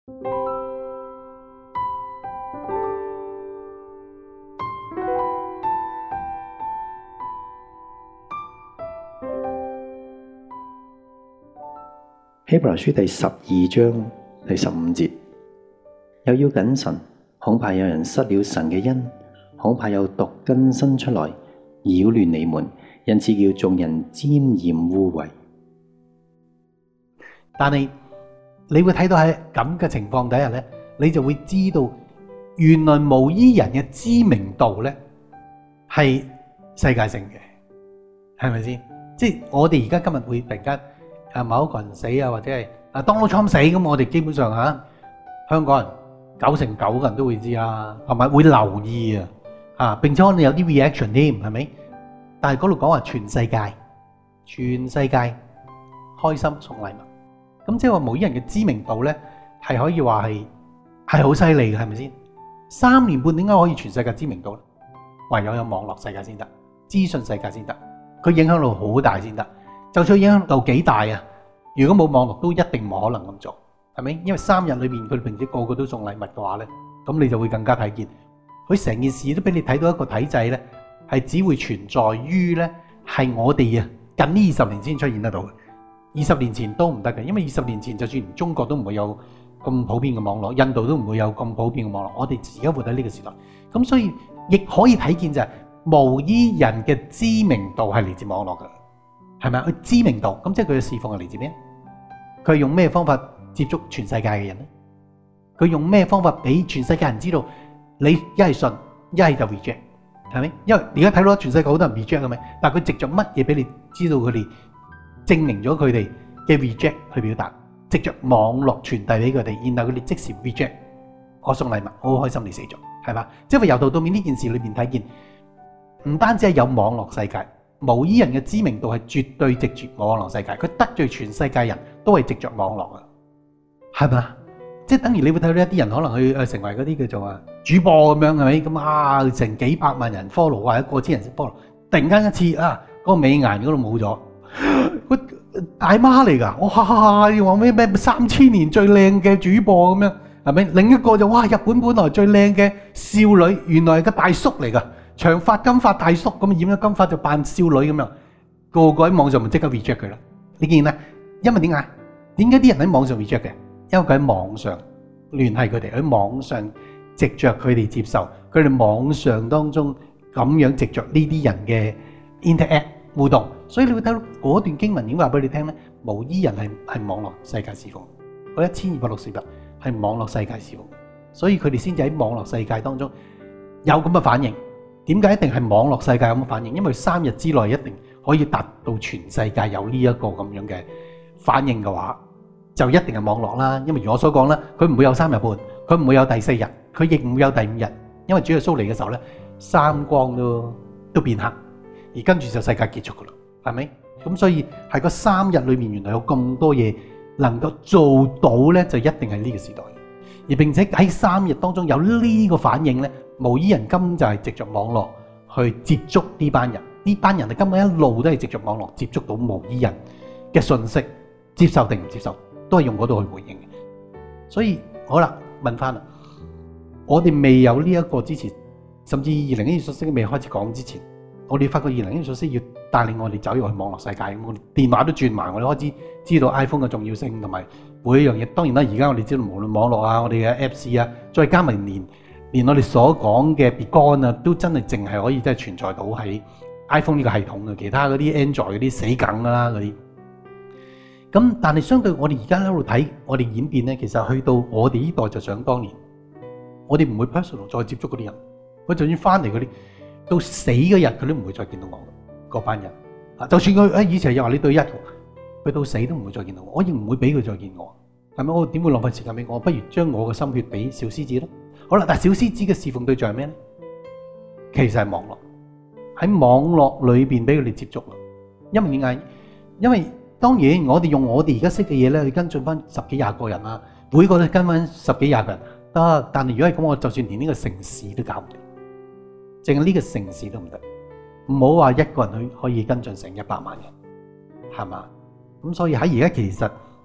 希伯來書第12章第15節，又要謹慎，恐怕有人失了神嘅恩，恐怕有毒根生出來擾亂你們，因此叫眾人沾染污穢。 但係你會睇到喺咁嘅情況底下咧，你就會知道原來無依人嘅知名度咧係世界性嘅，係咪先？即係我哋而家今日會突然間某一個人死啊，或者係Donald Trump 死咁，我哋基本上香港人9成9嘅人都會知啦，係咪會留意並且可能有啲 reaction 添，係咪？但係嗰度講話全世界開心送禮物，咁即係話無依人嘅知名度咧係可以話係好犀利嘅，係咪先？3年半點解可以全世界知名度咧？唯有有網絡世界先得，資訊世界先得，佢影響力好大先得。就算影響到幾大啊，如果冇網絡都一定唔可能咁做，係咪？因為3日裏面佢哋平時個個都送禮物嘅話咧，咁你就會更加睇見佢成件事都俾你睇到一個體制咧，係只會存在於咧係我哋近呢20年先出現得到嘅，20年前都唔得嘅，因為20年前就算中國都唔會有咁普遍嘅網絡，印度都唔會有咁普遍嘅網絡，我哋而家活喺呢個時代，咁所以亦可以睇見就係無依人嘅知名度係嚟自網絡嘅。係咪？佢知名度，咁即係佢嘅侍奉係嚟自咩？佢係用咩方法接觸全世界嘅人咧？佢用咩方法俾全世界人知道你一係信，一係就 reject， 係咪？因為而家睇到全世界好多人 reject 係咪？但係佢藉着乜嘢俾你知道佢哋證明咗佢哋嘅 reject 去表達？藉着網絡傳遞俾佢哋，然後佢哋即時 reject， 我送禮物，我好開心你死咗，係嘛？即係由頭到尾呢件事裏邊睇見，唔單止係有網絡世界。無依人嘅知名度係絕對藉住網絡世界，佢得罪全世界人都係藉着網絡啊，係咪？即係等於你會睇到一啲人可能去成為嗰啲叫做主播咁樣，係咪？咁成幾百萬人 follow 或者過千人 follow， 突然間一次嗰個美顏嗰度冇咗，個大媽嚟㗎，哇！要話咩3000年最靚嘅主播咁樣，係咪？另一個就哇，日本本來最靚嘅少女，原來係個大叔嚟㗎。長髮金髮大叔咁染咗金髮就扮少女咁樣，個個喺網上咪即刻 reject 佢啦。你見啦，因為點解？點解啲人喺網上 reject 嘅？因為佢喺網上聯繫佢哋，喺網上藉着佢哋接受，佢哋網上當中咁樣藉着呢啲人嘅 interact 互動，所以你會睇到嗰段經文已經話俾你聽咧，無依人係網絡世界侍奉，嗰1260日係網絡世界侍奉，所以佢哋先至喺網絡世界當中有咁嘅反應。點解一定係網絡世界咁嘅反應？因為3日之內一定可以達到全世界有呢一個咁樣嘅反應嘅話，就一定係網絡啦。因為如我所講啦，佢唔會有3日半，佢唔會有第4日，佢亦唔會有第5日。因為主耶穌嚟嘅時候咧，三光都變黑，而跟住就世界結束噶啦，係咪？咁所以喺個3日裏面，原來有咁多嘢能夠做到咧，就一定係呢個時代。而並且喺3日當中有呢個反應咧。無依人根本就係藉着網絡去接觸呢班人，呢班人係根本一路都係藉着網絡接觸到無依人嘅信息，接受定唔接受都係用嗰度去回應嘅。所以好啦，問翻啦，我哋未有呢一個之前，甚至2012年信息未開始講之前，我哋發覺2012年信息要帶領我哋走入去網絡世界，我哋電話都轉埋，我哋開始知道 iPhone 嘅重要性同埋每一樣嘢。當然啦，而家我哋知道無論網絡啊，我哋嘅 Apps 再加埋連我哋所講嘅 Bitcoin 都真係淨係可以真係存在到喺 iPhone 呢個系統嘅，其他嗰啲 Android 嗰啲死梗啦嗰啲。咁但係相對我哋而家喺度睇我哋演變咧，其實去到我哋呢代就想當年，我哋唔會 personal 再接觸嗰啲人，佢就算翻嚟嗰啲，到死嗰日佢都唔會再見到我嗰班人。就算佢以前又話你對一，佢到死都唔會再見到我，我亦唔會俾佢再見我。係咪？我點會浪費時間俾我？不如將我嘅心血俾小獅子咯。好啦，但係小獅子嘅侍奉對象係咩咧？其實係網絡，喺網絡裏邊俾佢哋接觸啦。因為點解？因為當然我哋用我哋而家識嘅嘢咧去跟進翻10幾20個人啦，每個都跟翻10幾20個人得。但係如果係咁，我就算連呢個城市都搞唔掂，淨係呢個城市都唔得。唔好話一個人可以跟進成100萬人，係嘛？咁所以喺而家其實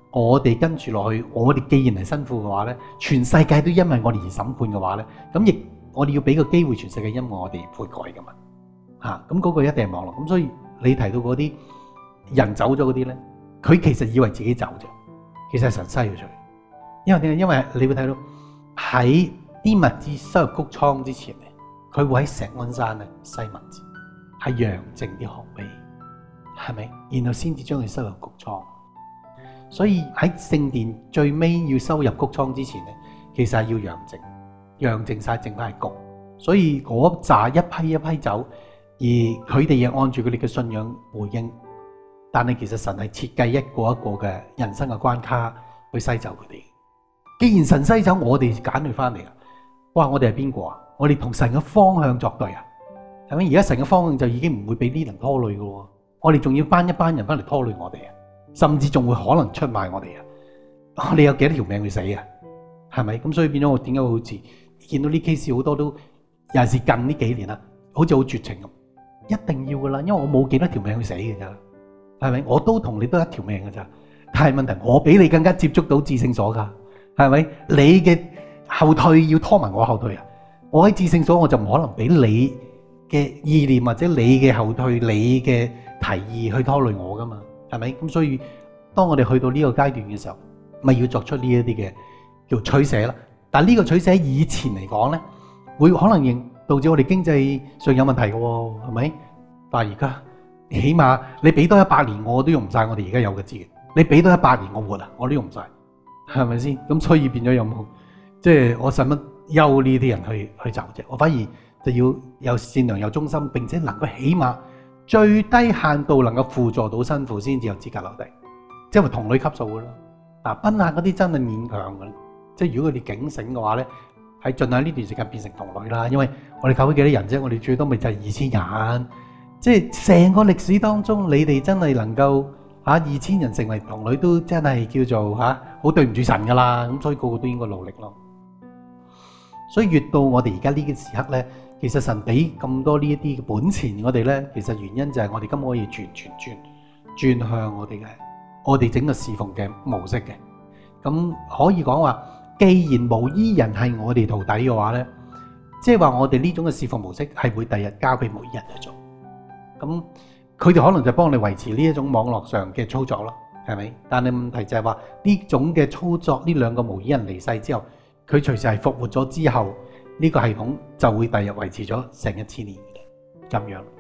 我哋跟住落去，我哋既然係辛苦嘅話咧，全世界都因為我哋而審判嘅話咧，咁亦我哋要俾個機會全世界因為我哋悔改噶嘛。咁嗰個一定係網絡。咁所以你提到嗰啲人走咗嗰啲咧，佢其實以為自己走啫，其實係神篩咗出去。因為點解？因為你會睇到喺啲物資收入谷倉之前咧，佢會喺石安山咧篩物資，係揚淨啲河碑，係咪？然後先至將佢收入谷倉。所以喺聖殿最尾要收入谷倉之前咧，其實係要揚淨晒，淨翻係谷。所以嗰扎一批一批走，而佢哋亦按住佢哋嘅信仰回應。但係其實神係設計一個一個嘅人生嘅關卡去篩走佢哋。既然神篩走，我哋揀佢翻嚟啊！哇！我哋係邊個啊？我哋同神嘅方向作對啊？係咪？而家神嘅方向就已經唔會俾呢人拖累嘅喎，我哋仲要班一班人翻嚟拖累我哋啊！甚至仲會可能出賣我哋啊！你有幾多條命去死啊？係咪？咁所以變咗我點解會好似見到呢 case 好多都尤其是近呢幾年啦，好似好絕情咁，一定要噶啦，因為我冇幾多條命去死嘅咋，係咪？我都同你都一條命嘅咋，但係問題我比你更加接觸到至聖所噶。係咪？你嘅後退要拖埋我後退啊！我喺至聖所我就唔可能俾你嘅意念或者你嘅後退、你嘅提議去拖累我噶嘛？係咪？咁所以當我哋去到呢個階段嘅時候，咪要作出呢一啲嘅叫取捨啦。但係呢個取捨以前嚟講咧，會可能亦導致我哋經濟上有問題嘅喎，係咪？但係而家起碼你俾多100年我都用唔晒我哋而家有嘅資源，你俾多100年我活啊，我都用唔晒。係咪先？咁所以變咗有冇？即係我使乜憂呢啲人去走啫？我反而就要有善良有忠心，並且能夠起碼最低限度能夠輔助到新婦先至有資格留低，即係同類級數嘅咯。嗱，賓客嗰啲真係勉強嘅，即係如果佢哋警醒嘅話咧，喺盡喺呢段時間變成同類啦。因為我哋教會幾多人啫？我哋最多咪就係2000人，即係成個歷史當中，你哋真係能夠。2000人成為同類都真係叫做好對唔住神噶啦，咁所以個個都應該努力咯。所以越到我哋而家呢個時刻咧，其實神俾咁多呢一啲嘅本錢我哋咧，其實原因就係我哋今可以轉向我哋整個侍奉嘅模式嘅。咁可以講話，既然無依人係我哋徒弟嘅話咧，即係話我哋呢種嘅侍奉模式係會第日交俾無依人去做。咁佢哋可能就幫你維持呢一種網絡上嘅操作咯，係咪？但係問題就係話呢種嘅操作，呢兩個無依人離世之後，佢隨時係復活咗之後，呢個系統就會第日維持咗成1000年嘅咁樣。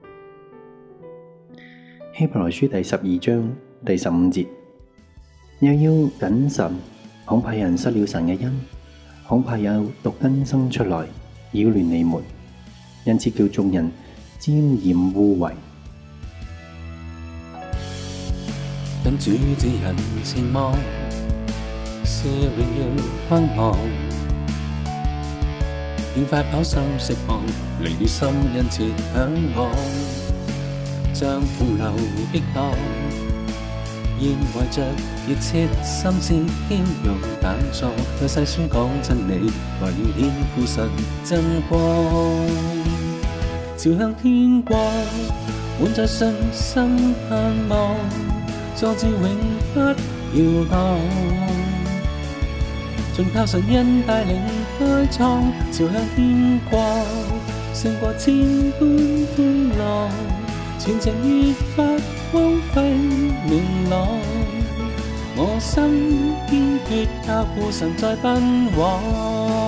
希伯來書第12章第15節，又要謹慎，恐怕有人失了神嘅恩，恐怕有毒根生出來擾亂你們，因此叫眾人沾染污穢。 跟主指引前望，是榮耀盼望，變快跑心釋放，離了心殷切向往，像洪流激盪，現懷着熱切心志謙容膽壯，向世宣講真理，來要顯父神真光，朝向天國，滿載信心盼望。壯志永不搖蕩，盡靠神恩帶領開創，朝向天國，勝過千般風浪，前程越發光輝明朗，我心堅決靠父神在奔往。